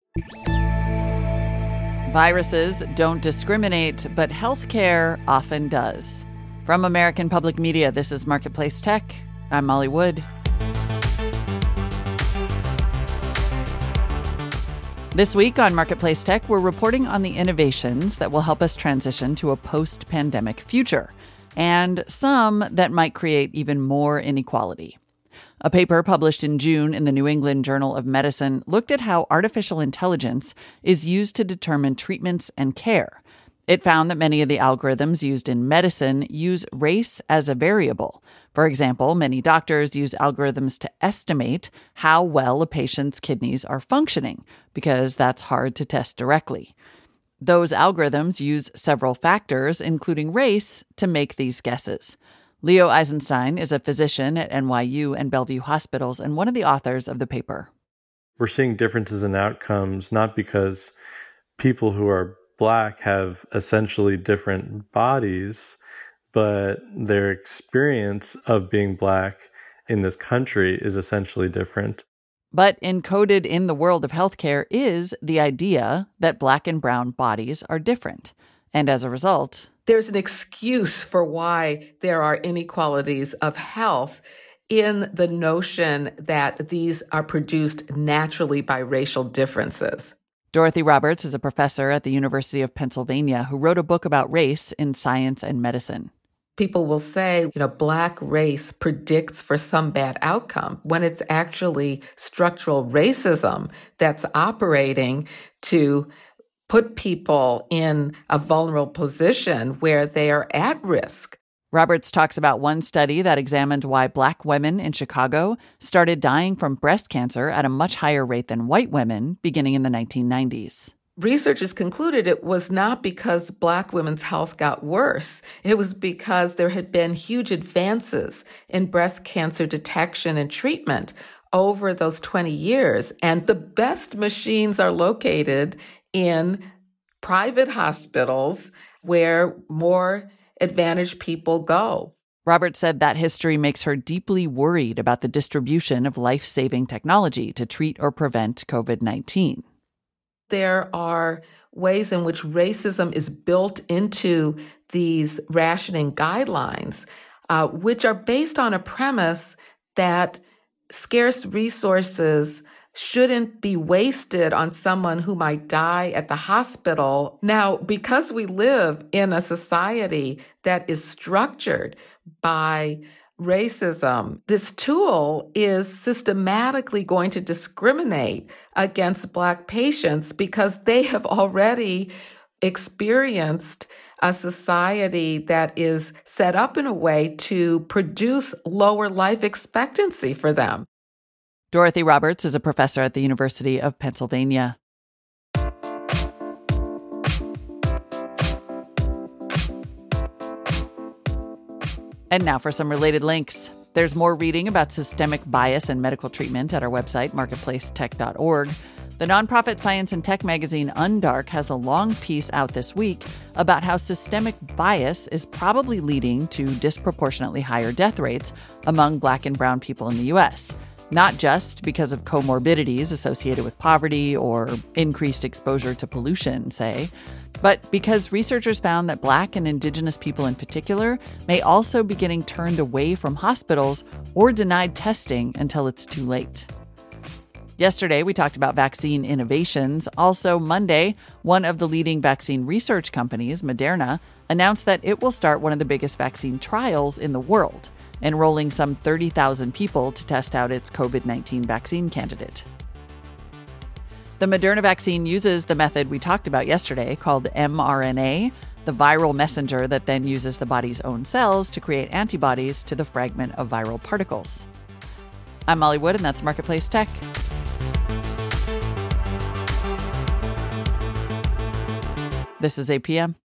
Viruses don't discriminate, but healthcare often does. From American Public Media, this is Marketplace Tech. I'm Molly Wood. This week on Marketplace Tech, we're reporting on the innovations that will help us transition to a post-pandemic future, and some that might create even more inequality. A paper published in June in the New England Journal of Medicine looked at how artificial intelligence is used to determine treatments and care. It found that many of the algorithms used in medicine use race as a variable. For example, many doctors use algorithms to estimate how well a patient's kidneys are functioning, because that's hard to test directly. Those algorithms use several factors, including race, to make these guesses. Leo Eisenstein is a physician at NYU and Bellevue Hospitals and one of the authors of the paper. We're seeing differences in outcomes, not because people who are Black have essentially different bodies, but their experience of being Black in this country is essentially different. But encoded in the world of healthcare is the idea that Black and brown bodies are different. And as a result, there's an excuse for why there are inequalities of health in the notion that these are produced naturally by racial differences. Dorothy Roberts is a professor at the University of Pennsylvania who wrote a book about race in Science and Medicine. People will say, Black race predicts for some bad outcome, when it's actually structural racism that's operating to put people in a vulnerable position where they are at risk. Roberts talks about one study that examined why Black women in Chicago started dying from breast cancer at a much higher rate than white women beginning in the 1990s. Researchers concluded it was not because Black women's health got worse. It was because there had been huge advances in breast cancer detection and treatment over those 20 years. And the best machines are located in private hospitals where more advantaged people go. Roberts said that history makes her deeply worried about the distribution of life-saving technology to treat or prevent COVID-19. There are ways in which racism is built into these rationing guidelines, which are based on a premise that scarce resources shouldn't be wasted on someone who might die at the hospital. Now, because we live in a society that is structured by racism, this tool is systematically going to discriminate against Black patients because they have already experienced a society that is set up in a way to produce lower life expectancy for them. Dorothy Roberts is a professor at the University of Pennsylvania. And now for some related links. There's more reading about systemic bias in medical treatment at our website, marketplacetech.org. The nonprofit science and tech magazine Undark has a long piece out this week about how systemic bias is probably leading to disproportionately higher death rates among Black and brown people in the U.S., not just because of comorbidities associated with poverty or increased exposure to pollution, say, but because researchers found that Black and Indigenous people in particular may also be getting turned away from hospitals or denied testing until it's too late. Yesterday, we talked about vaccine innovations. Also, Monday, one of the leading vaccine research companies, Moderna, announced that it will start one of the biggest vaccine trials in the world, enrolling some 30,000 people to test out its COVID-19 vaccine candidate. The Moderna vaccine uses the method we talked about yesterday called mRNA, the viral messenger that then uses the body's own cells to create antibodies to the fragment of viral particles. I'm Molly Wood, and that's Marketplace Tech. This is APM.